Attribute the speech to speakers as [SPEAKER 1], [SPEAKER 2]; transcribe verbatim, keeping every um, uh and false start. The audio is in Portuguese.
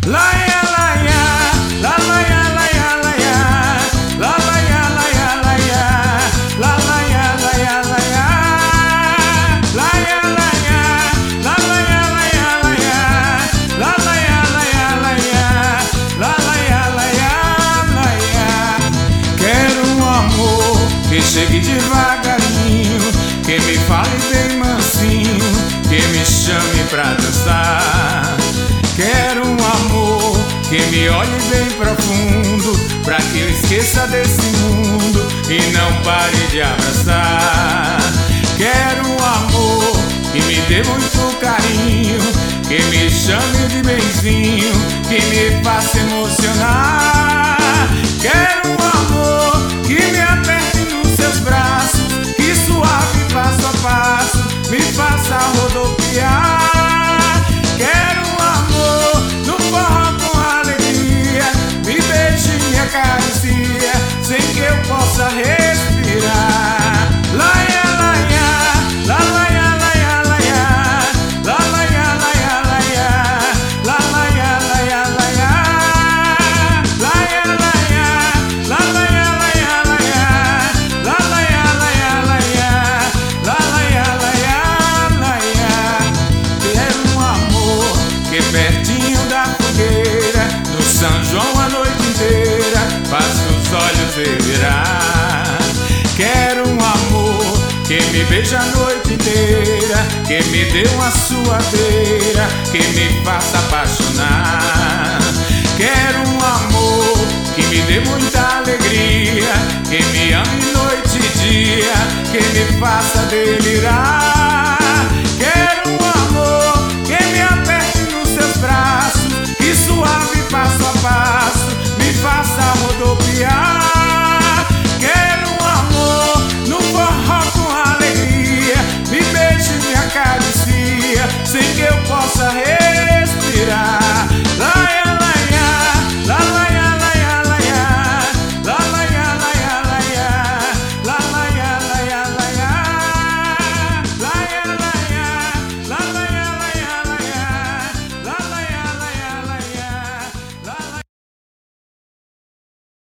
[SPEAKER 1] Laia, laia, la laia, laia, laia, la laia, laia, laia, la laia, laia, laia, laia, laia, la laia, laia, laia, la laia, laia, laia, la laia, laia, laia. Quero um amor que chegue devagarinho, que me fale bem mansinho, que me chame pra dançar. Quero um amor que me olhe bem profundo, pra que eu esqueça desse mundo e não pare de abraçar. Quero um amor que me dê muito carinho, que me chame de benzinho, que me faça emocionar. Quero um amor que me aperte nos seus braços, que suave passo a passo me faça rodopiar. Quero um amor no forró com alegria, me beije e me acaricia, sem que eu possa respirar. Laia, laia, la laia, laia, laia, la laia, laia, laia, la laia, laia, laia, laia, laia, la laia, laia, laia, la laia, laia, laia, la laia, laia, laia. Quero um amor que pertinho da fogueira, no São João a noite inteira, faz os olhos revirar. Quero um amor que me beija a noite inteira, que me dê uma suadeira, que me faça apaixonar.